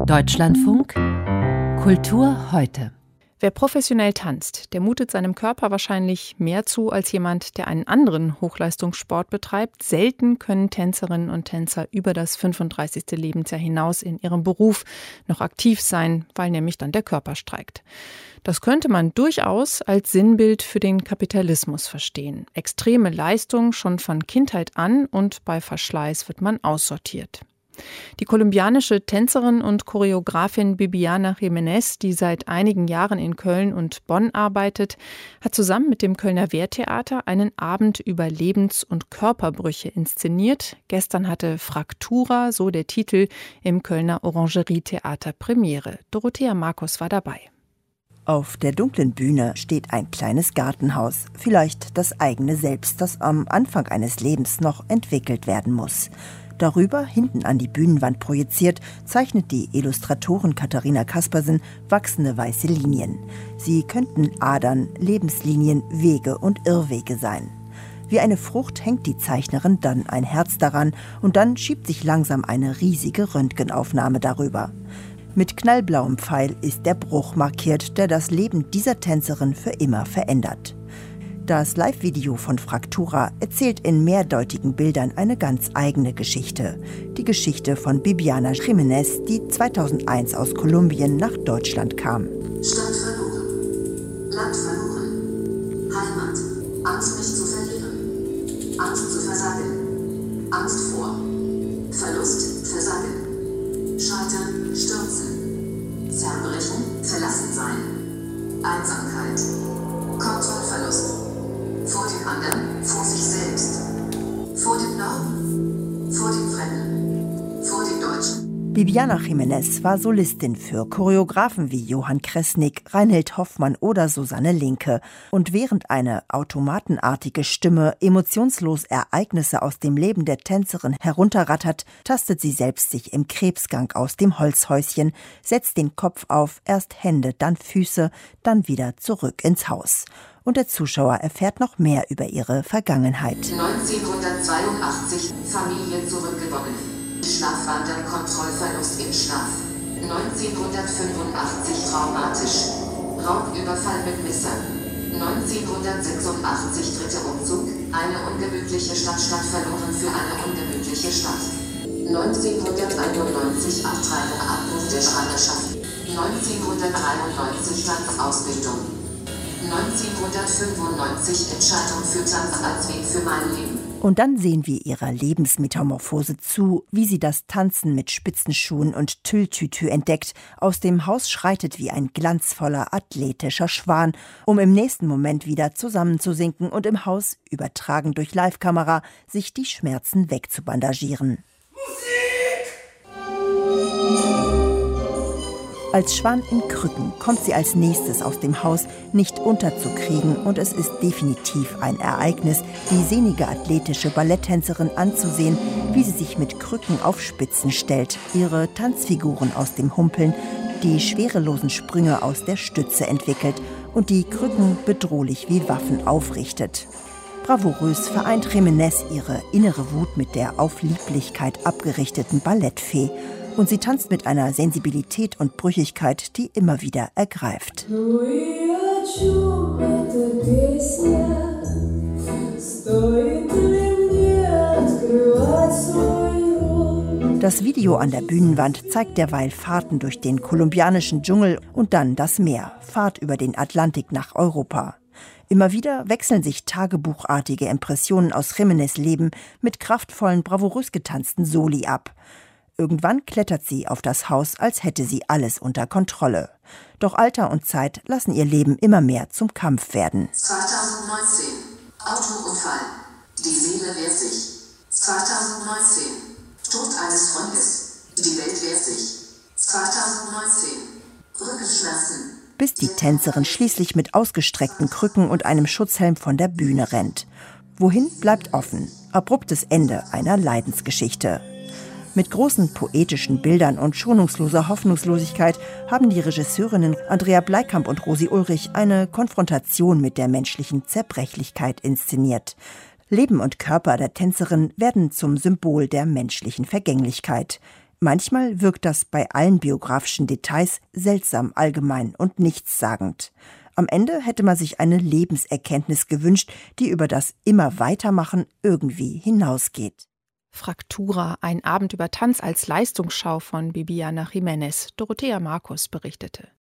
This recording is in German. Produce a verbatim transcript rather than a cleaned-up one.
Deutschlandfunk Kultur heute. Wer professionell tanzt, der mutet seinem Körper wahrscheinlich mehr zu als jemand, der einen anderen Hochleistungssport betreibt. Selten können Tänzerinnen und Tänzer über das fünfunddreißigste Lebensjahr hinaus in ihrem Beruf noch aktiv sein, weil nämlich dann der Körper streikt. Das könnte man durchaus als Sinnbild für den Kapitalismus verstehen. Extreme Leistung schon von Kindheit an und bei Verschleiß wird man aussortiert. Die kolumbianische Tänzerin und Choreografin Bibiana Jiménez, die seit einigen Jahren in Köln und Bonn arbeitet, hat zusammen mit dem Kölner Wehrtheater einen Abend über Lebens- und Körperbrüche inszeniert. Gestern hatte Fraktura, so der Titel, im Kölner Orangerie-Theater Premiere. Dorothea Markus war dabei. Auf der dunklen Bühne steht ein kleines Gartenhaus, vielleicht das eigene Selbst, das am Anfang eines Lebens noch entwickelt werden muss. Darüber, hinten an die Bühnenwand projiziert, zeichnet die Illustratorin Katharina Kaspersen wachsende weiße Linien. Sie könnten Adern, Lebenslinien, Wege und Irrwege sein. Wie eine Frucht hängt die Zeichnerin dann ein Herz daran und dann schiebt sich langsam eine riesige Röntgenaufnahme darüber. Mit knallblauem Pfeil ist der Bruch markiert, der das Leben dieser Tänzerin für immer verändert. Das Live-Video von Fraktura erzählt in mehrdeutigen Bildern eine ganz eigene Geschichte. Die Geschichte von Bibiana Jiménez, die zweitausendeins aus Kolumbien nach Deutschland kam. Stadt verloren, Land verloren, Heimat, Angst mich zu verlieren, Angst zu versagen, Angst vor, Verlust, Versagen, Scheitern, Stürzen, Zerbrechen, verlassen sein, Einsamkeit, Kontrollverlust. Vor dem anderen, vor sich selbst. Vor dem Norden, vor dem Fremden, vor dem Deutschen. Bibiana Jiménez war Solistin für Choreografen wie Johann Kresnik, Reinhild Hoffmann oder Susanne Linke. Und während eine automatenartige Stimme emotionslos Ereignisse aus dem Leben der Tänzerin herunterrattert, tastet sie selbst sich im Krebsgang aus dem Holzhäuschen, setzt den Kopf auf, erst Hände, dann Füße, dann wieder zurück ins Haus. Und der Zuschauer erfährt noch mehr über ihre Vergangenheit. neunzehnhundertzweiundachtzig Familie zurückgewonnen. Schlafwandel, Kontrollverlust im Schlaf. neunzehnhundertfünfundachtzig traumatisch. Raubüberfall mit Messer. neunzehnhundertsechsundachtzig dritter Umzug. Eine ungemütliche Stadtstadt verloren für eine ungemütliche Stadt. neunzehnhunderteinundneunzig Abtreibung, Abbruch der Schwangerschaft. neunzehnhundertdreiundneunzig Tanzausbildung. neunzehnhundertfünfundneunzig Entscheidung für Tanz als Weg für mein Leben. Und dann sehen wir ihrer Lebensmetamorphose zu, wie sie das Tanzen mit Spitzenschuhen und Tülltütü entdeckt, aus dem Haus schreitet wie ein glanzvoller, athletischer Schwan, um im nächsten Moment wieder zusammenzusinken und im Haus, übertragen durch Livekamera, sich die Schmerzen wegzubandagieren. Als Schwan in Krücken kommt sie als nächstes aus dem Haus, nicht unterzukriegen, und es ist definitiv ein Ereignis, die sehnige athletische Balletttänzerin anzusehen, wie sie sich mit Krücken auf Spitzen stellt, ihre Tanzfiguren aus dem Humpeln, die schwerelosen Sprünge aus der Stütze entwickelt und die Krücken bedrohlich wie Waffen aufrichtet. Bravourös vereint Jiménez ihre innere Wut mit der auf Lieblichkeit abgerichteten Ballettfee. Und sie tanzt mit einer Sensibilität und Brüchigkeit, die immer wieder ergreift. Das Video an der Bühnenwand zeigt derweil Fahrten durch den kolumbianischen Dschungel und dann das Meer, Fahrt über den Atlantik nach Europa. Immer wieder wechseln sich tagebuchartige Impressionen aus Jiménez' Leben mit kraftvollen, bravourös getanzten Soli ab. Irgendwann klettert sie auf das Haus, als hätte sie alles unter Kontrolle. Doch Alter und Zeit lassen ihr Leben immer mehr zum Kampf werden. zweitausendneunzehn Autounfall. Die Seele wehrt sich. zweitausendneunzehn Tod eines Freundes. Die Welt wehrt sich. zweitausendneunzehn Rückenschmerzen. Bis die Tänzerin schließlich mit ausgestreckten Krücken und einem Schutzhelm von der Bühne rennt. Wohin bleibt offen. Abruptes Ende einer Leidensgeschichte. Mit großen poetischen Bildern und schonungsloser Hoffnungslosigkeit haben die Regisseurinnen Andrea Bleikamp und Rosi Ulrich eine Konfrontation mit der menschlichen Zerbrechlichkeit inszeniert. Leben und Körper der Tänzerin werden zum Symbol der menschlichen Vergänglichkeit. Manchmal wirkt das bei allen biografischen Details seltsam allgemein und nichtssagend. Am Ende hätte man sich eine Lebenserkenntnis gewünscht, die über das immer weitermachen irgendwie hinausgeht. Fraktura, ein Abend über Tanz als Leistungsschau von Bibiana Jiménez. Dorothea Markus berichtete.